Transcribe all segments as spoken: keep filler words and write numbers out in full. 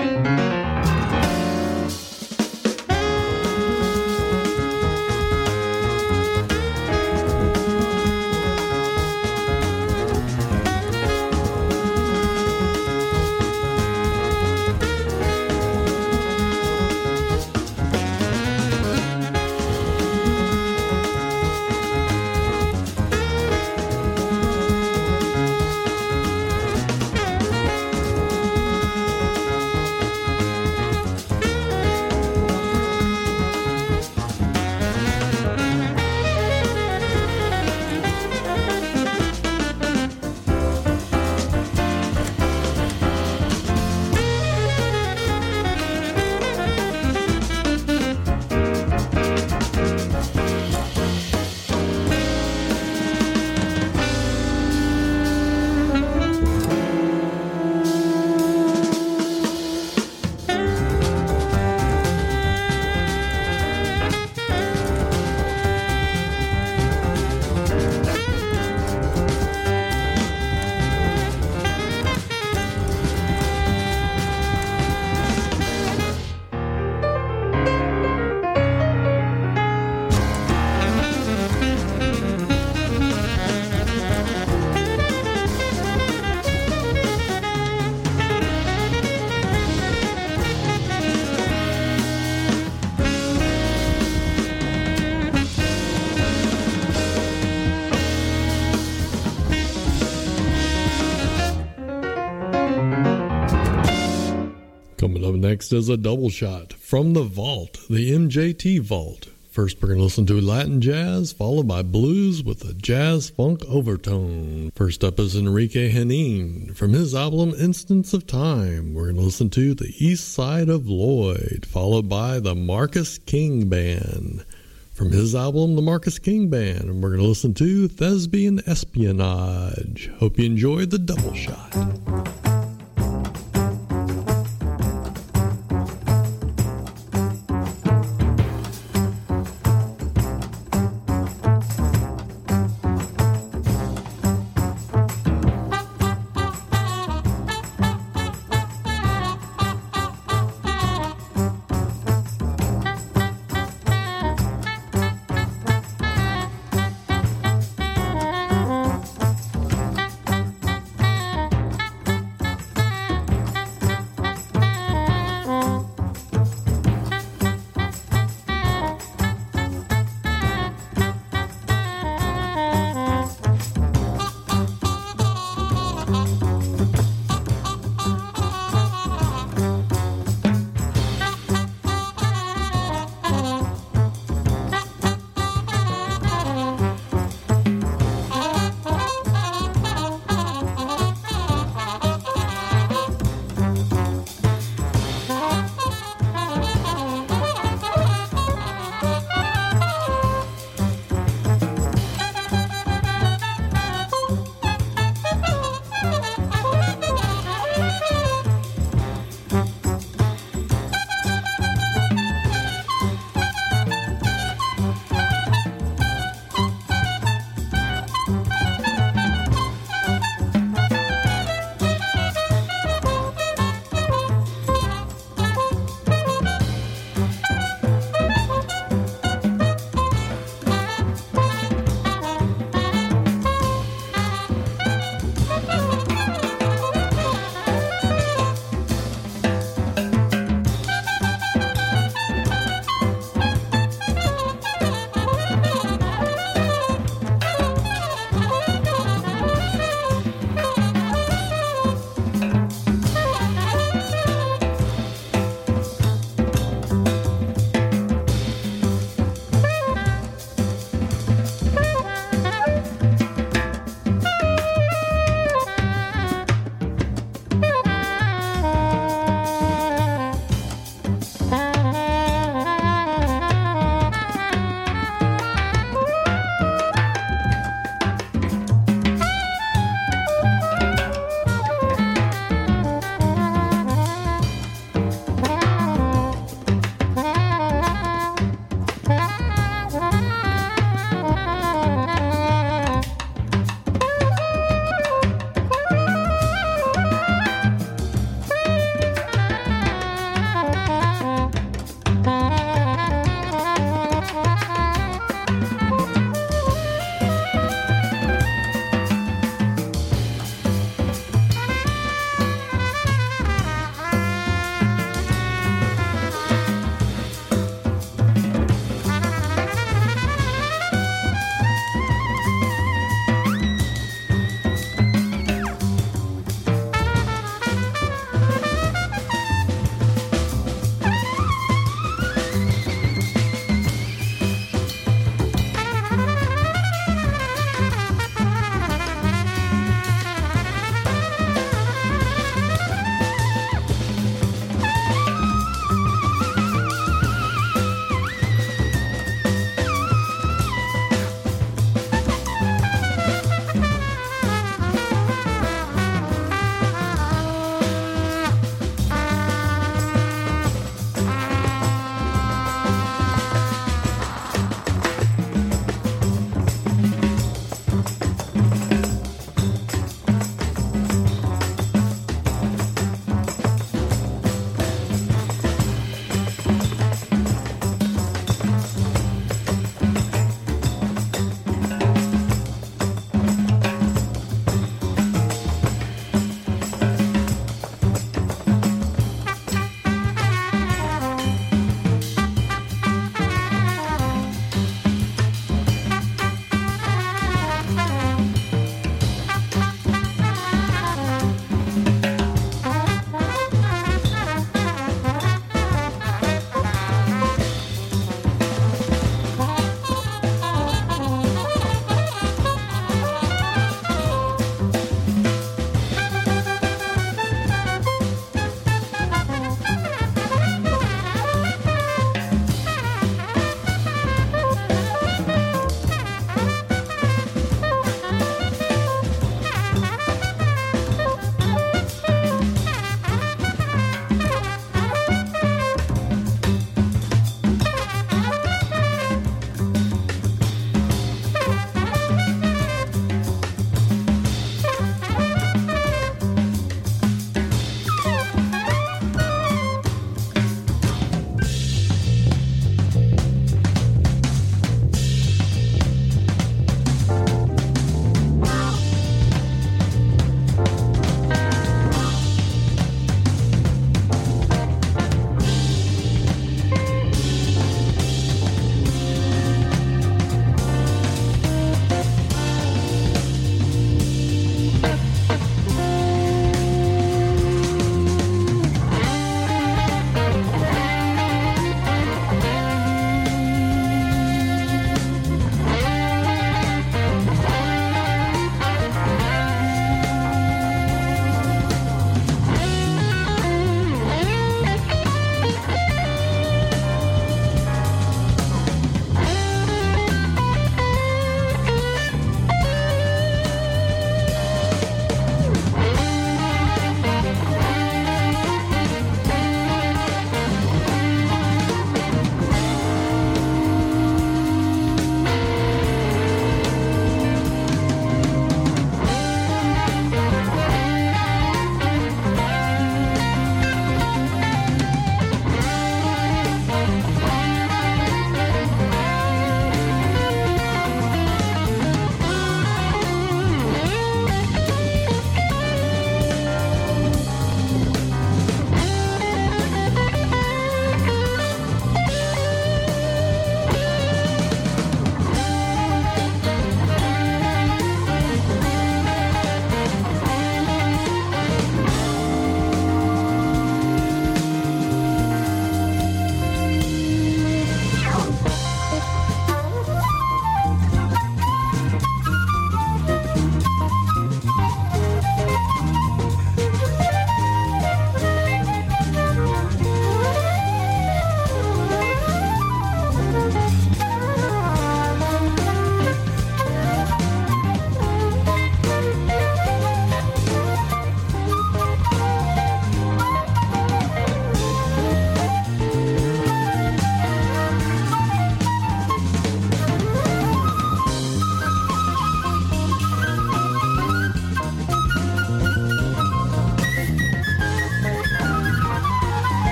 Coming up next is a double shot from the vault, the M J T Vault. First, we're going to listen to Latin jazz, followed by blues with a jazz funk overtone. First up is Enrique Henin. From his album Instance of Time, we're going to listen to The East Side of Lloyd, followed by the Marcus King Band. From his album, The Marcus King Band, and we're going to listen to Thespian Espionage. Hope you enjoyed the double shot.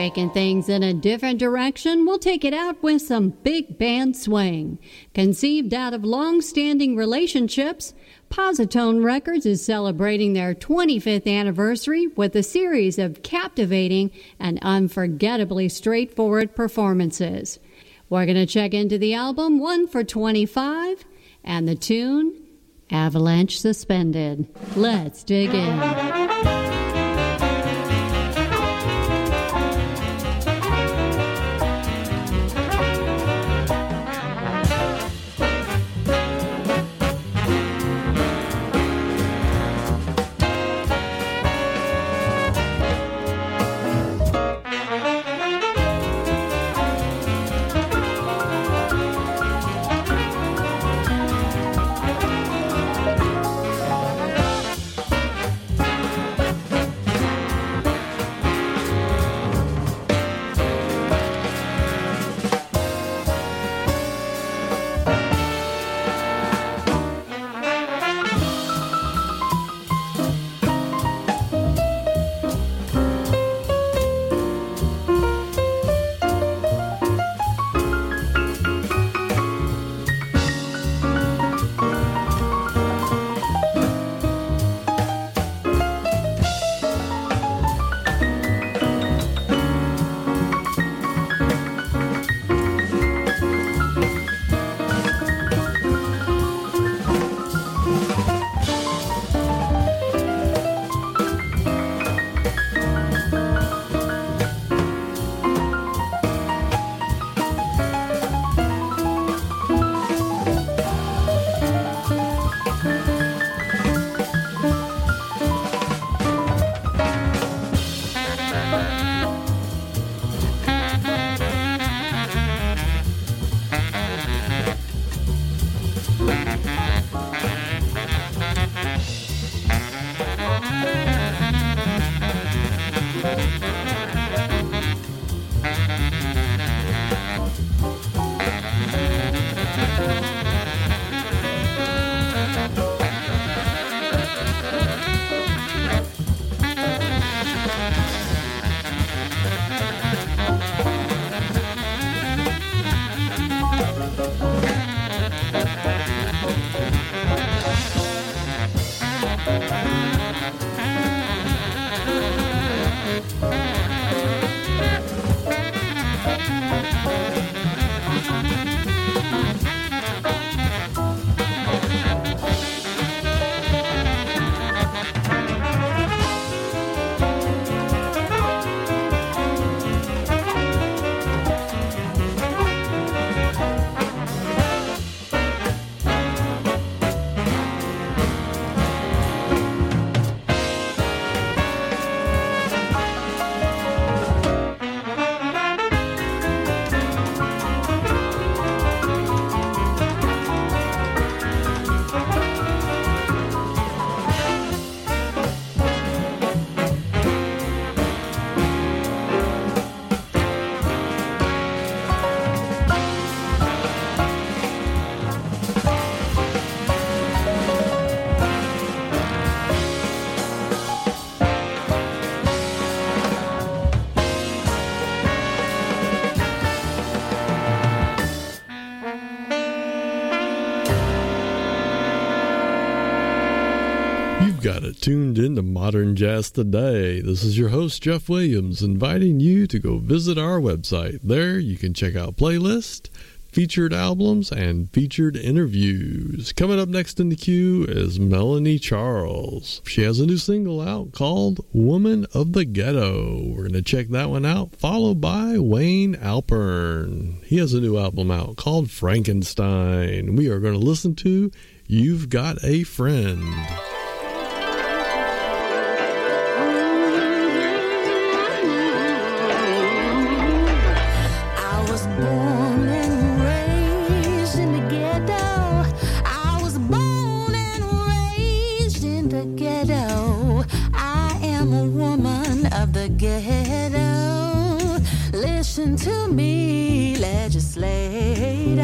Taking things in a different direction, we'll take it out with some big band swing. Conceived out of long-standing relationships, Positone Records is celebrating their twenty-fifth anniversary with a series of captivating and unforgettably straightforward performances. We're going to check into the album One for twenty-five and the tune Avalanche Suspended. Let's dig in. Got it tuned into Modern Jazz Today. This is your host, Jeff Williams, inviting you to go visit our website. There you can check out playlists, featured albums, and featured interviews. Coming up next in the queue is Melanie Charles. She has a new single out called Woman of the Ghetto. We're going to check that one out, followed by Wayne Alpern. He has a new album out called Frankenstein. We are going to listen to You've Got a Friend. Ghetto, listen to me, legislator.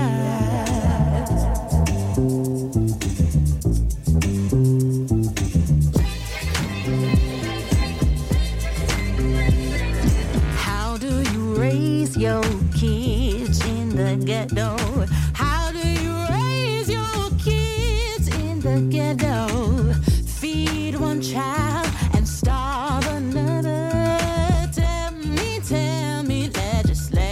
How do raise your kids in the ghetto? How do you raise your kids in the ghetto? Feed one child and starve another. Tell me, tell me, legislator.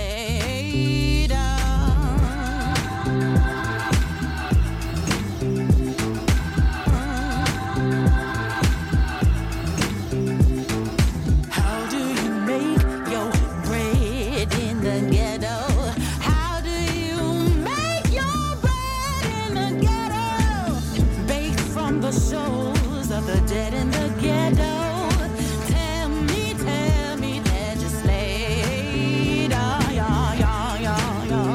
How do you make your bread in the ghetto? How do you make your bread in the ghetto? Baked from the souls of the dead in the ghetto. Tell me, tell me, legislator. Yeah, yeah, yeah, yeah.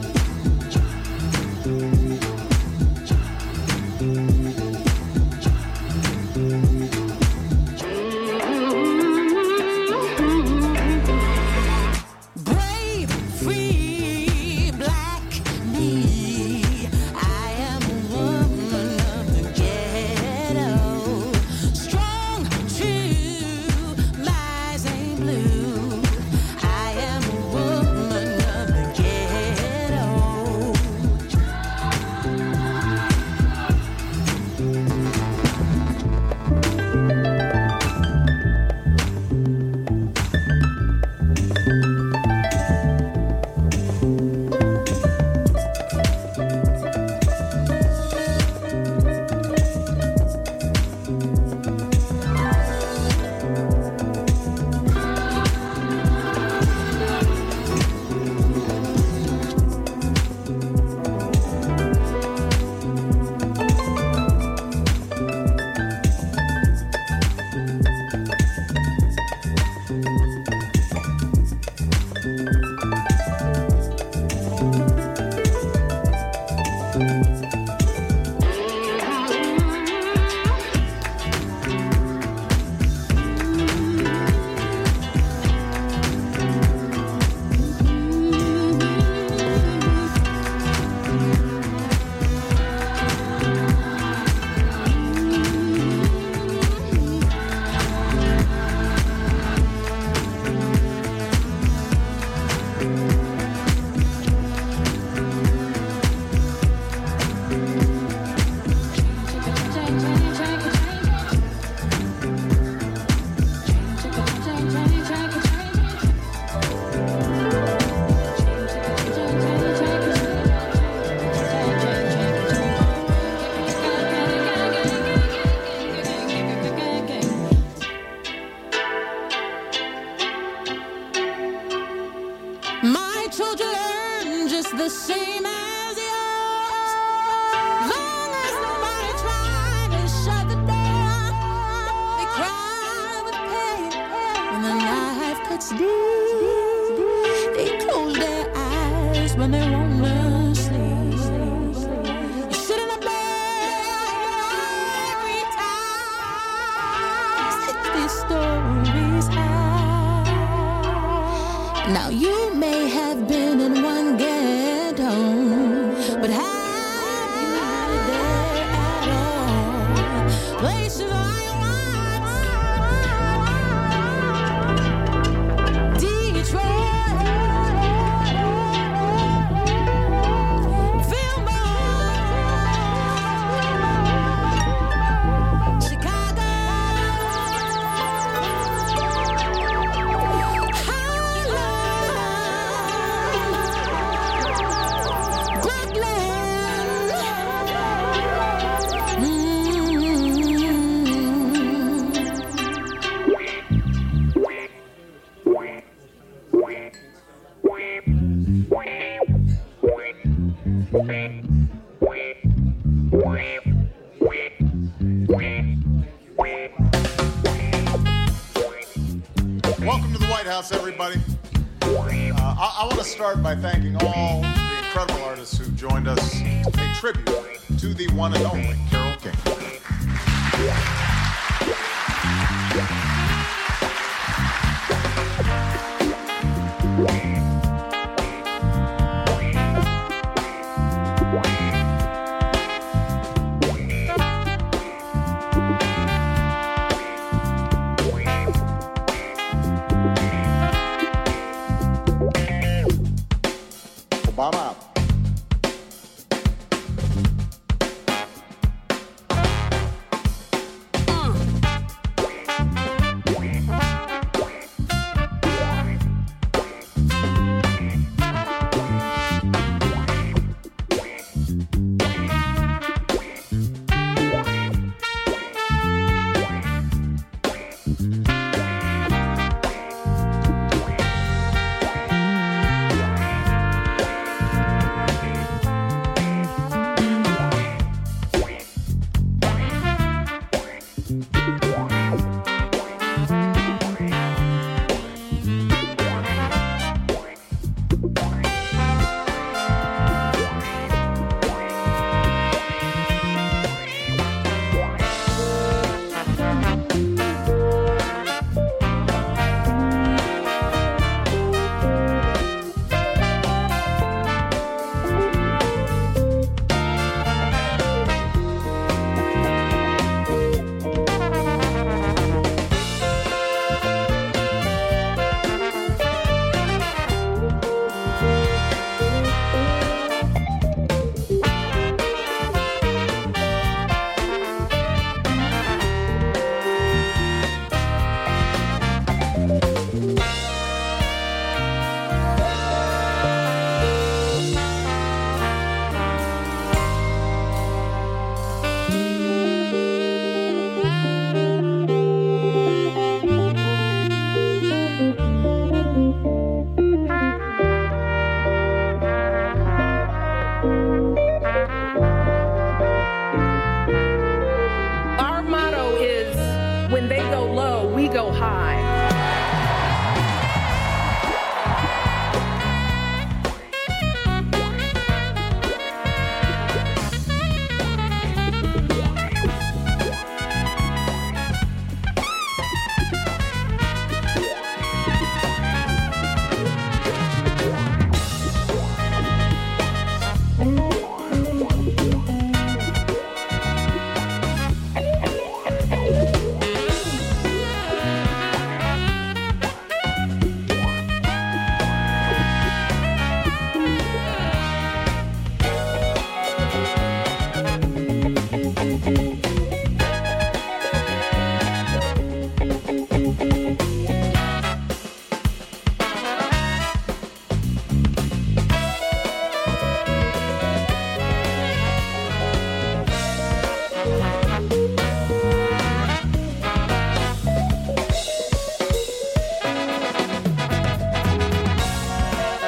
Brave, free, black me. I am a woman of the ghetto. Strong, true, my eyes ain't blue. I am a woman of the ghetto. My children learn just the same as yours. Long as nobody tried to shut the door, they cry with pain when the knife cuts deep. They close their eyes when they wanna sleep. You sit in a bed every time these stories high. Now you may have been in one ghetto, but have you lived there at all? Places I watch, Detroit, Fillmore, Chicago, Welcome to the White House, everybody. Uh, I, I want to start by thanking all the incredible artists who joined us to pay tribute to the one and only Carole King. Yeah.